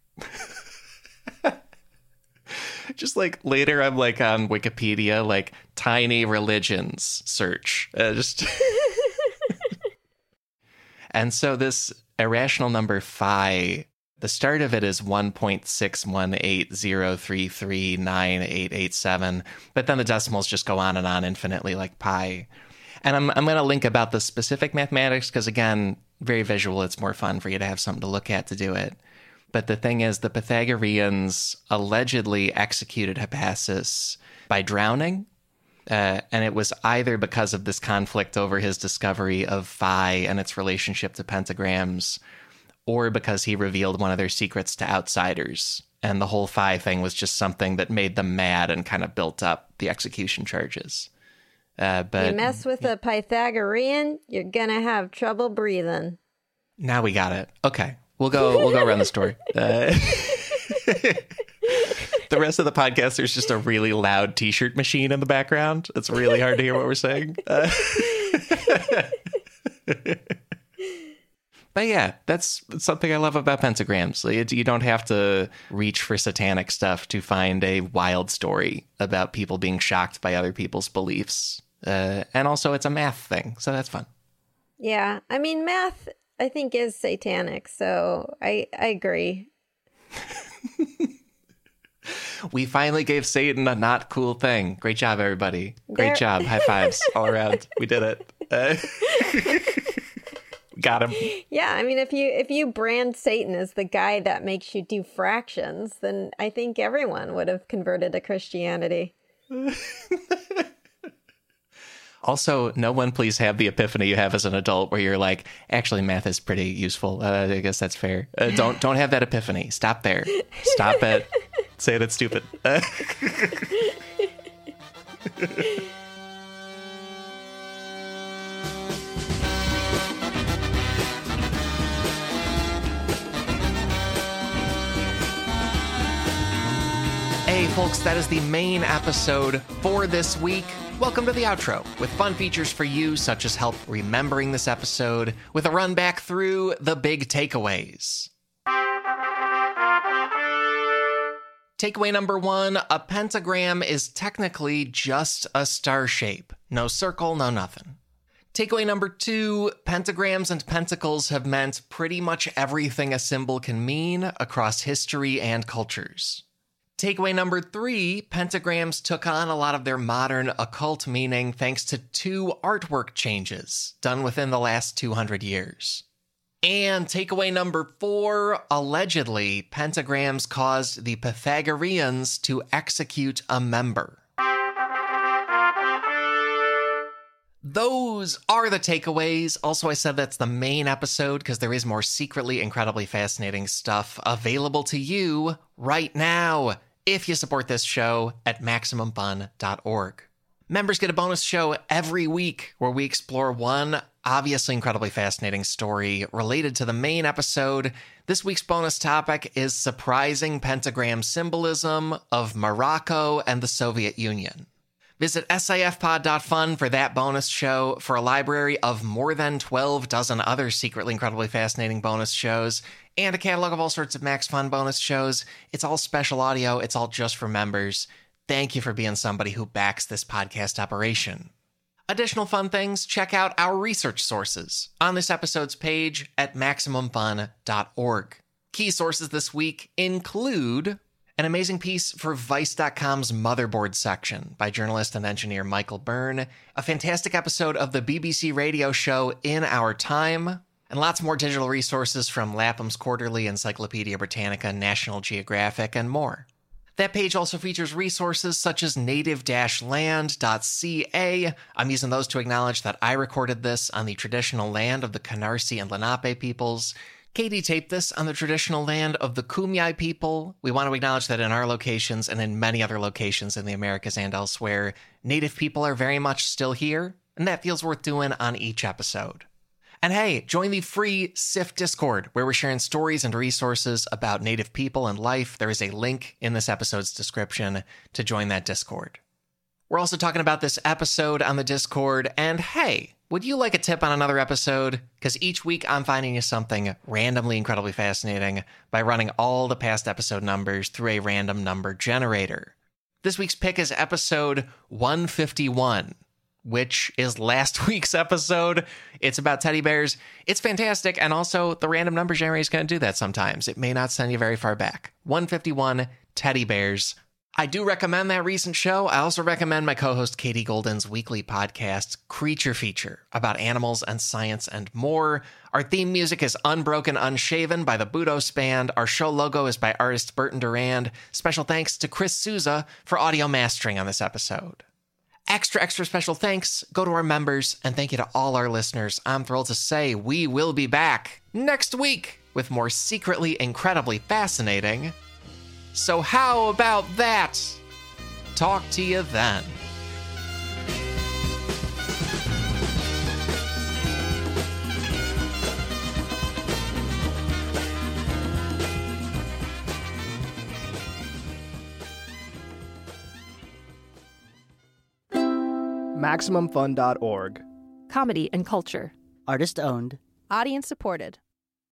Just like later, I'm like on Wikipedia, like tiny religions search. Uh, just And so this irrational number phi, the start of it is one point six one eight zero three three nine eight eight seven, but then the decimals just go on and on infinitely like pi. And I'm I'm going to link about the specific mathematics because, again, very visual. It's more fun for you to have something to look at to do it. But the thing is, the Pythagoreans allegedly executed Hippasus by drowning. Uh, and it was either because of this conflict over his discovery of phi and its relationship to pentagrams, or because he revealed one of their secrets to outsiders. And the whole phi thing was just something that made them mad and kind of built up the execution charges. Uh, but you mess with a Pythagorean, you're gonna have trouble breathing. Now we got it. Okay, we'll go. We'll go around the story. Uh, the rest of the podcast, there's just a really loud T-shirt machine in the background. It's really hard to hear what we're saying. Uh, but yeah, that's something I love about pentagrams. Like, you don't have to reach for satanic stuff to find a wild story about people being shocked by other people's beliefs. Uh, and also, it's a math thing, so that's fun. Yeah, I mean, math, I think, is satanic, so I I agree. We finally gave Satan a not cool thing. Great job, everybody. Great There- job. High fives all around. We did it. Uh, got him. Yeah, I mean, if you if you brand Satan as the guy that makes you do fractions, then I think everyone would have converted to Christianity. Also, no one please have the epiphany you have as an adult where you're like, actually, math is pretty useful. Uh, I guess that's fair. Uh, don't don't have that epiphany. Stop there. Stop it. Say that's stupid. Uh, Hey, folks, that is the main episode for this week. Welcome to the outro, with fun features for you, such as help remembering this episode, with a run back through the big takeaways. Takeaway number one, a pentagram is technically just a star shape. No circle, no nothing. Takeaway number two, pentagrams and pentacles have meant pretty much everything a symbol can mean across history and cultures. Takeaway number three, pentagrams took on a lot of their modern occult meaning thanks to two artwork changes done within the last two hundred years. And takeaway number four, allegedly, pentagrams caused the Pythagoreans to execute a member. Those are the takeaways. Also, I said that's the main episode because there is more secretly incredibly fascinating stuff available to you right now if you support this show at Maximum Fun dot org. Members get a bonus show every week where we explore one obviously incredibly fascinating story related to the main episode. This week's bonus topic is surprising pentagram symbolism of Morocco and the Soviet Union. Visit S A F pod dot fun for that bonus show, for a library of more than twelve dozen other secretly incredibly fascinating bonus shows, and a catalog of all sorts of Max Fun bonus shows. It's all special audio. It's all just for members. Thank you for being somebody who backs this podcast operation. Additional fun things, check out our research sources on this episode's page at Maximum Fun dot org. Key sources this week include an amazing piece for Vice dot com's Motherboard section by journalist and engineer Michael Byrne, a fantastic episode of the B B C radio show In Our Time, and lots more digital resources from Lapham's Quarterly, Encyclopedia Britannica, National Geographic, and more. That page also features resources such as native dash land dot c a. I'm using those to acknowledge that I recorded this on the traditional land of the Canarsie and Lenape peoples. Katie taped this on the traditional land of the Kumeyaay people. We want to acknowledge that in our locations and in many other locations in the Americas and elsewhere, Native people are very much still here, and that feels worth doing on each episode. And hey, join the free S I F Discord, where we're sharing stories and resources about Native people and life. There is a link in this episode's description to join that Discord. We're also talking about this episode on the Discord, and hey, would you like a tip on another episode? Because each week I'm finding you something randomly incredibly fascinating by running all the past episode numbers through a random number generator. This week's pick is episode one fifty-one, which is last week's episode. It's about teddy bears. It's fantastic, and also the random number generator is going to do that sometimes. It may not send you very far back. one fifty-one, teddy bears. I do recommend that recent show. I also recommend my co-host Katie Golden's weekly podcast, Creature Feature, about animals and science and more. Our theme music is Unbroken Unshaven by the Budos Band. Our show logo is by artist Burton Durand. Special thanks to Chris Souza for audio mastering on this episode. Extra, extra special thanks go to our members, and thank you to all our listeners. I'm thrilled to say we will be back next week with more secretly incredibly fascinating. So how about that? Talk to you then. Maximum Fun dot org. Comedy and culture. Artist owned. Audience supported.